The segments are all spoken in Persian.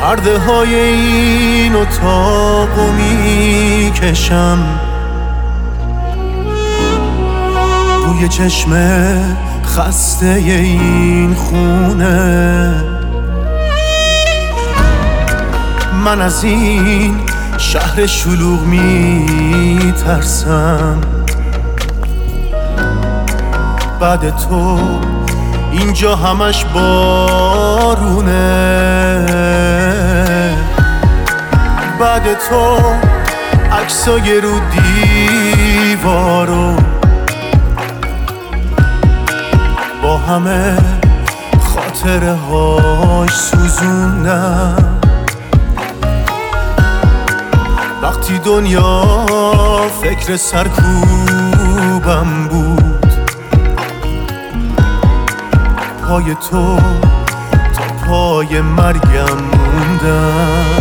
پرده های این اتاقو میکشم، بوی چشم خسته این خونه. من از این شهر شلوغ میترسم، بعد تو اینجا همش بارونه. بعد تو عکسای رو دیوارو با همه خاطره هاش سوزوندم. وقتی دنیا فکر سرکوبم بود، پای تو تا پای مرگم موندم.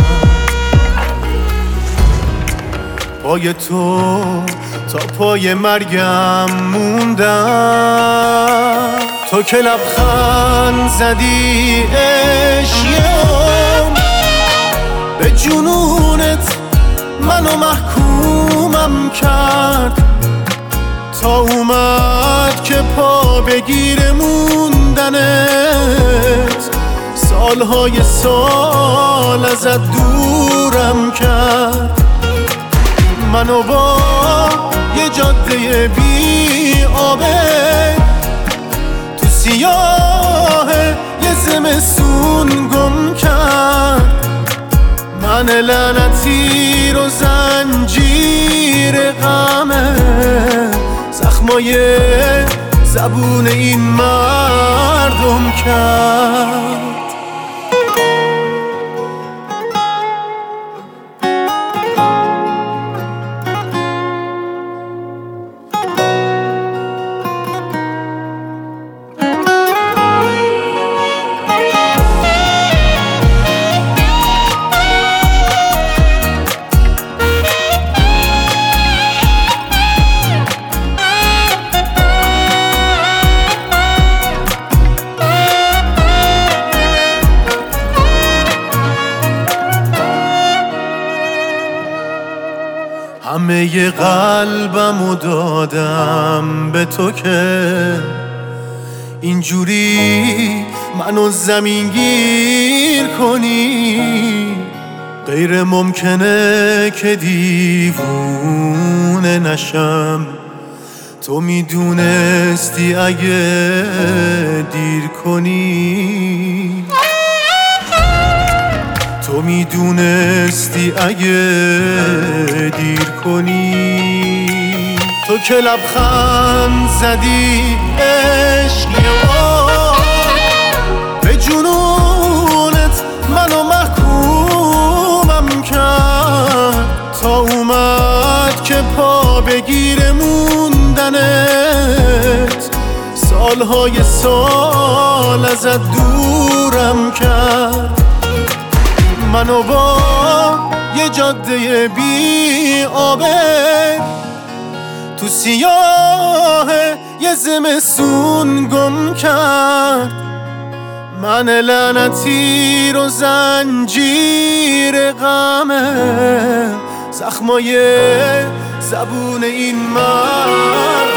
پای تو تا پای مرگم موندم. تو که لبخند زدی عشقم، به جنونت منو محکومم کرد، تا اومد که پا بگیر موندنت. سالهای سال ازت دورم کرد، منو با یه جاده بی آبه تو سیاه یه زمستون گم کرد. من لعنتی رو زنجیر غمه، زخمای زبون این مردم کرد. همه قلبمو دادم به تو که اینجوری منو زمین گیر کنی. غیر ممکنه که دیوونه نشم، تو میدونستی اگه دیر کنی. تو میدونستی اگه دیر کنی. تو که لبخند زدی عشقی، به جنونت منو محکومم کرد، تا اومد که پا بگیر موندنت. سالهای سال ازت دورم کرد، منو با یه جاده بی آبه تو سیاه یه زمستون گم کرد. من لعنتی رو زنجیر غمه، زخمای زبون این مرد